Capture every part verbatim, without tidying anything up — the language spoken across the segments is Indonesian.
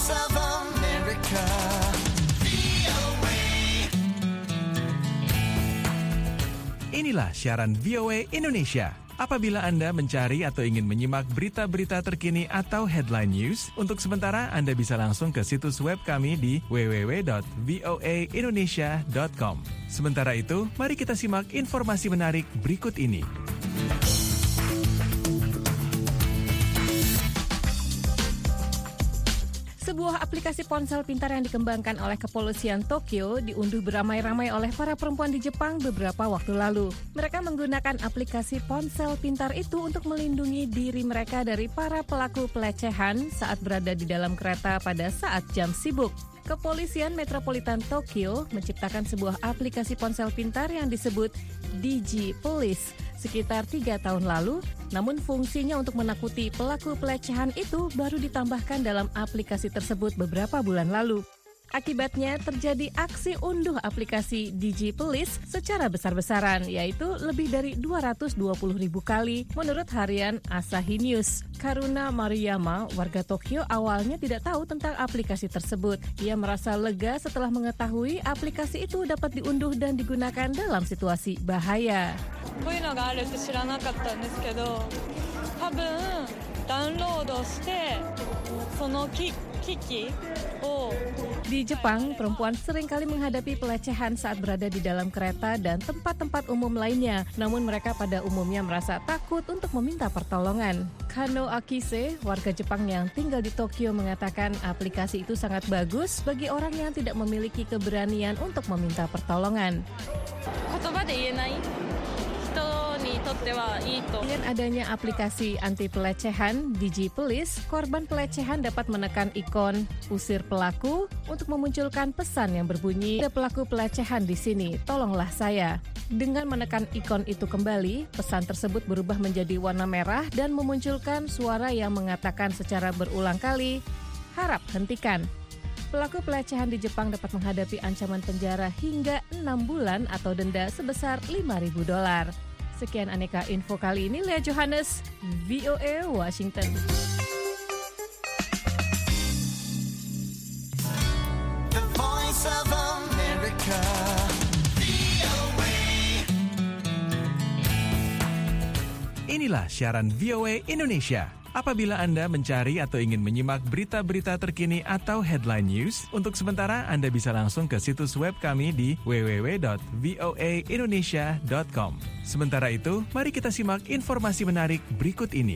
Voice of America. Inilah siaran V O A Indonesia. Apabila Anda mencari atau ingin menyimak berita-berita terkini atau headline news, untuk sementara Anda bisa langsung ke situs web kami di w w w dot voa indonesia dot com. Sementara itu, mari kita simak informasi menarik berikut ini. Sebuah aplikasi ponsel pintar yang dikembangkan oleh kepolisian Tokyo diunduh beramai-ramai oleh para perempuan di Jepang beberapa waktu lalu. Mereka menggunakan aplikasi ponsel pintar itu untuk melindungi diri mereka dari para pelaku pelecehan saat berada di dalam kereta pada saat jam sibuk. Kepolisian Metropolitan Tokyo menciptakan sebuah aplikasi ponsel pintar yang disebut Digi Police sekitar tiga tahun lalu, namun fungsinya untuk menakuti pelaku pelecehan itu baru ditambahkan dalam aplikasi tersebut beberapa bulan lalu. Akibatnya terjadi aksi unduh aplikasi Digi Police secara besar-besaran, yaitu lebih dari dua ratus dua puluh ribu kali menurut harian Asahi News. Karuna Maruyama, warga Tokyo, awalnya tidak tahu tentang aplikasi tersebut. Ia merasa lega setelah mengetahui aplikasi itu dapat diunduh dan digunakan dalam situasi bahaya. こういうのがあるって知らなかったんですけど、多分ダウンロードしてその機器を Di Jepang, perempuan seringkali menghadapi pelecehan saat berada di dalam kereta dan tempat-tempat umum lainnya. Namun mereka pada umumnya merasa takut untuk meminta pertolongan. Kano Akise, warga Jepang yang tinggal di Tokyo, mengatakan aplikasi itu sangat bagus bagi orang yang tidak memiliki keberanian untuk meminta pertolongan. Dengan adanya aplikasi anti pelecehan Digi Police, korban pelecehan dapat menekan ikon usir pelaku untuk memunculkan pesan yang berbunyi, "Ada pelaku pelecehan di sini, tolonglah saya." Dengan menekan ikon itu kembali, pesan tersebut berubah menjadi warna merah dan memunculkan suara yang mengatakan secara berulang kali, "Harap hentikan." Pelaku pelecehan di Jepang dapat menghadapi ancaman penjara hingga enam bulan atau denda sebesar lima ribu dolar. Sekian aneka info kali ini, Lea Johannes, V O A Washington. The Voice of America. V O A. Inilah siaran V O A Indonesia. Apabila Anda mencari atau ingin menyimak berita-berita terkini atau headline news, untuk sementara Anda bisa langsung ke situs web kami di w w w dot voa indonesia dot com. Sementara itu, mari kita simak informasi menarik berikut ini.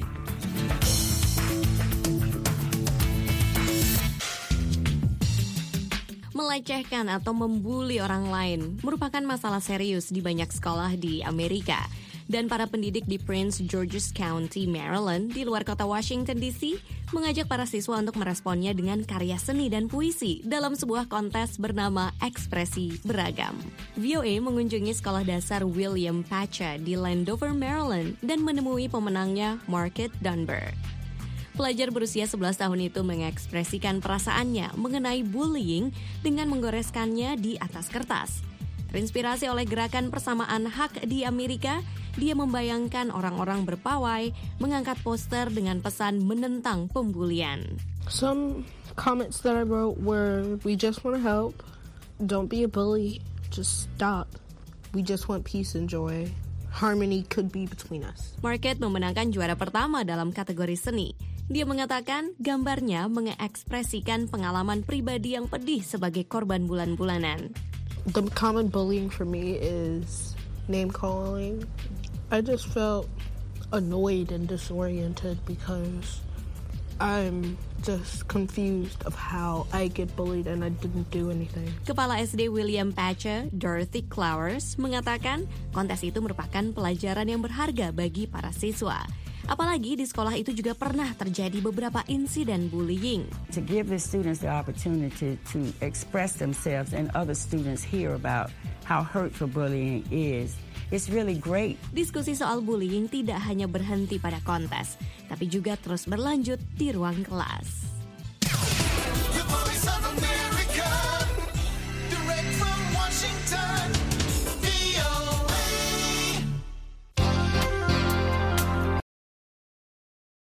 Melecehkan atau membuli orang lain merupakan masalah serius di banyak sekolah di Amerika. Dan para pendidik di Prince George's County, Maryland, di luar kota Washington D C, mengajak para siswa untuk meresponnya dengan karya seni dan puisi dalam sebuah kontes bernama Ekspresi Beragam. V O A mengunjungi sekolah dasar William Pacha di Landover, Maryland, dan menemui pemenangnya, Market Dunbar. Pelajar berusia sebelas tahun itu mengekspresikan perasaannya mengenai bullying dengan menggoreskannya di atas kertas. Terinspirasi oleh gerakan persamaan hak di Amerika, dia membayangkan orang-orang berpawai mengangkat poster dengan pesan menentang pembulian. Some comments that I wrote were, "We just want to help. Don't be a bully. Just stop. We just want peace and joy. Harmony could be between us." Market memenangkan juara pertama dalam kategori seni. Dia mengatakan gambarnya mengekspresikan pengalaman pribadi yang pedih sebagai korban bulan-bulanan. The common bullying for me is name calling. I just felt annoyed and disoriented because I'm just confused of how I get bullied and I didn't do anything. Kepala S D William Pacha, Dorothy Clowers, mengatakan kontes itu merupakan pelajaran yang berharga bagi para siswa. Apalagi di sekolah itu juga pernah terjadi beberapa insiden bullying. To give the students the opportunity to express themselves and other students hear about how hurtful bullying is, it's really great. Diskusi soal bullying tidak hanya berhenti pada kontes, tapi juga terus berlanjut di ruang kelas. The Voice of America.